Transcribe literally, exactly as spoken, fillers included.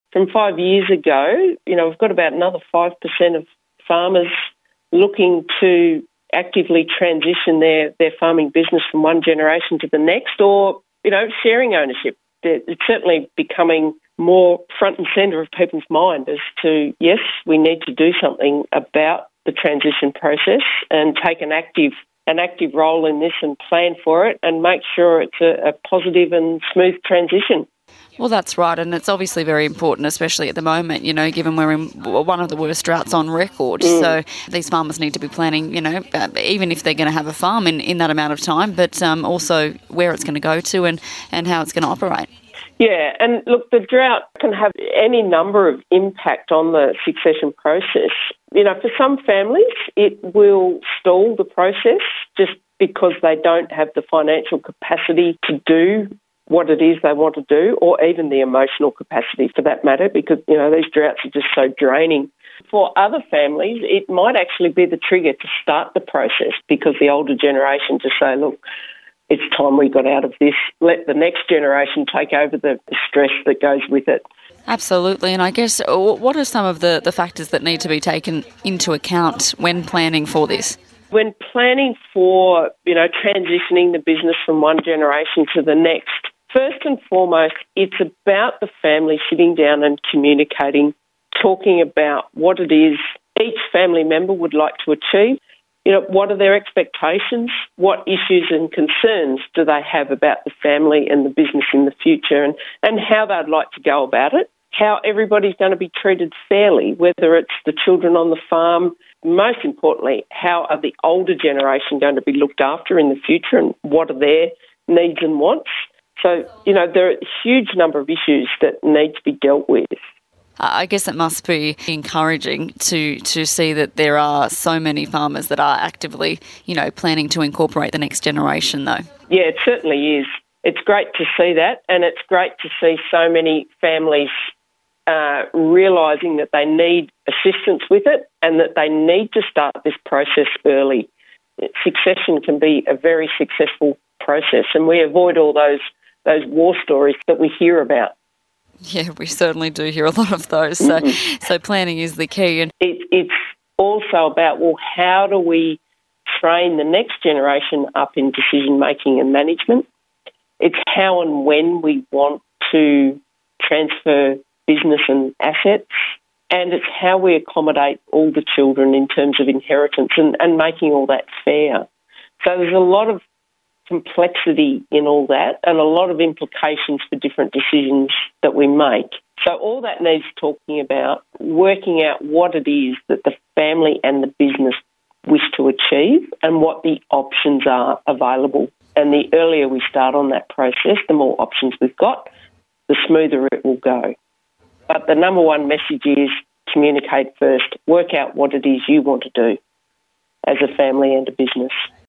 from five years ago, you know, we've got about another five percent of farmers looking to actively transition their, their farming business from one generation to the next, or, you know, sharing ownership. It's certainly becoming more front and centre of people's mind as to, yes, we need to do something about the transition process and take an active an active role in this and plan for it and make sure it's a, a positive and smooth transition. Well, that's right, and it's obviously very important, especially at the moment, you know, given we're in one of the worst droughts on record. Mm. So these farmers need to be planning, you know, uh, even if they're going to have a farm in, in that amount of time, but um, also where it's going to go to and, and how it's going to operate. Yeah, and look, the drought can have any number of impact on the succession process. You know, for some families, it will stall the process just because they don't have the financial capacity to do what it is they want to do, or even the emotional capacity for that matter, because, you know, these droughts are just so draining. For other families, it might actually be the trigger to start the process because the older generation just say, look, it's time we got out of this. Let the next generation take over the stress that goes with it. Absolutely. And I guess what are some of the, the factors that need to be taken into account when planning for this? When planning for, you know, transitioning the business from one generation to the next, first and foremost, it's about the family sitting down and communicating, talking about what it is each family member would like to achieve. You know, what are their expectations? What issues and concerns do they have about the family and the business in the future, and, and how they'd like to go about it? How everybody's going to be treated fairly, whether it's the children on the farm. Most importantly, how are the older generation going to be looked after in the future, and what are their needs and wants? So, you know, there are a huge number of issues that need to be dealt with. I guess it must be encouraging to, to see that there are so many farmers that are actively, you know, planning to incorporate the next generation, though. Yeah, it certainly is. It's great to see that, and it's great to see so many families uh, realising that they need assistance with it and that they need to start this process early. Succession can be a very successful process, and we avoid all those those war stories that we hear about. Yeah, we certainly do hear a lot of those. So, mm-hmm. so planning is the key. And it, it's also about, well, how do we train the next generation up in decision making and management? It's how and when we want to transfer business and assets, and it's how we accommodate all the children in terms of inheritance and, and making all that fair. So there's a lot of complexity in all that and a lot of implications for different decisions that we make. So all that needs talking about, working out what it is that the family and the business wish to achieve and what the options are available. And the earlier we start on that process, the more options we've got, the smoother it will go. But the number one message is communicate first, work out what it is you want to do as a family and a business.